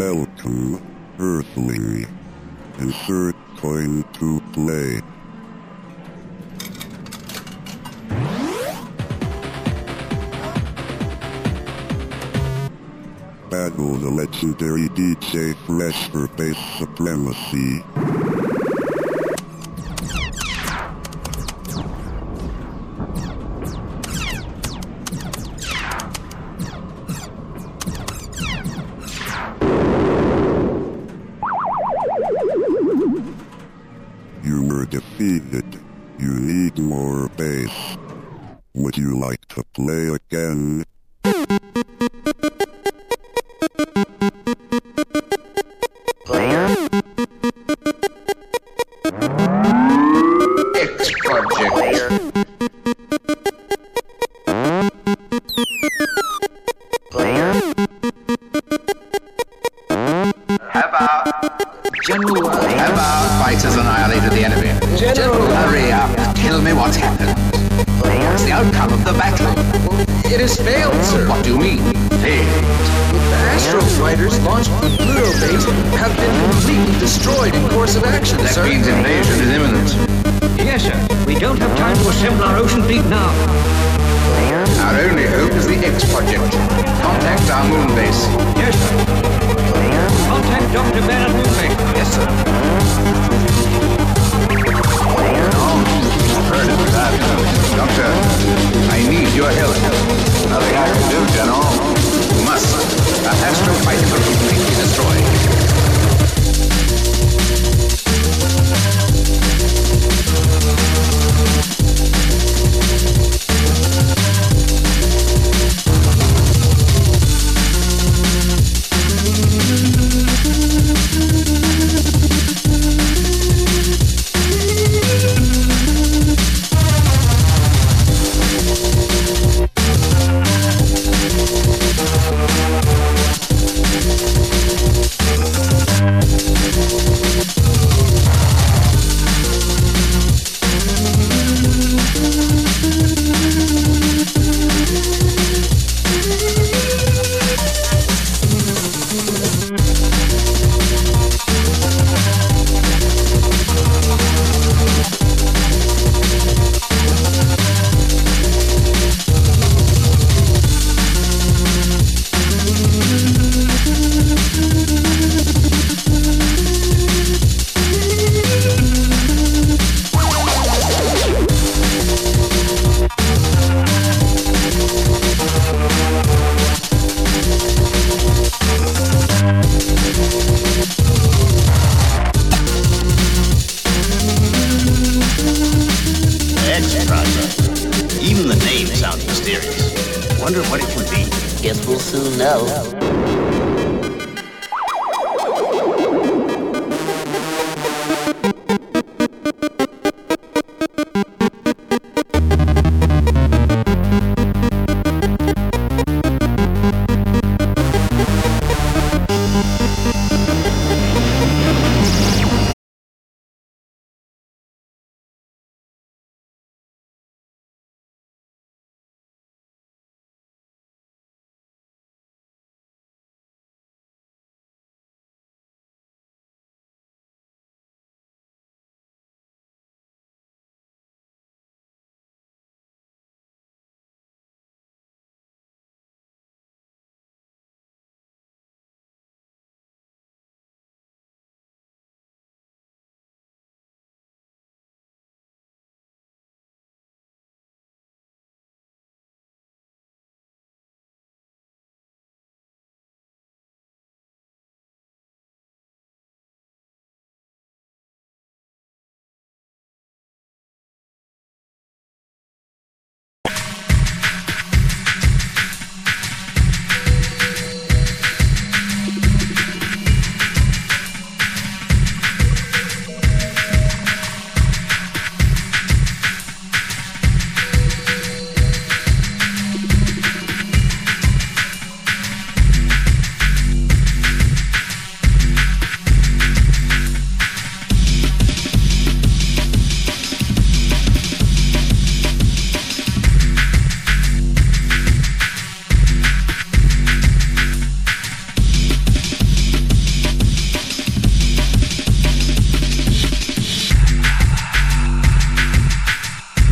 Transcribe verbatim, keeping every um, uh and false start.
Welcome, Earthling. Insert coin to play. Battle the legendary D J Fresh for base supremacy. You were defeated. You need more bass. Would you like to play again? Player? X Project. Player. Player? Have our General, have our fighters annihilated the enemy? General, hurry up. Tell me what's happened. What's the outcome of the battle? It has failed, sir. What do you mean, failed? The Astro fighters launched from Pluto base have been completely destroyed in course of action, That sir. means invasion is imminent. Yes, sir. We don't have time to assemble our ocean fleet now. Our only hope is the X Project. Contact our moon base. Yes, sir. Contact Doctor Barrett Moonbase. Yes, sir. Heard it this afternoon. Doctor, I need your help. Nothing I can do, General. You must. Our Astro fighters are completely destroyed. Wonder what it can be. Guess we'll soon know.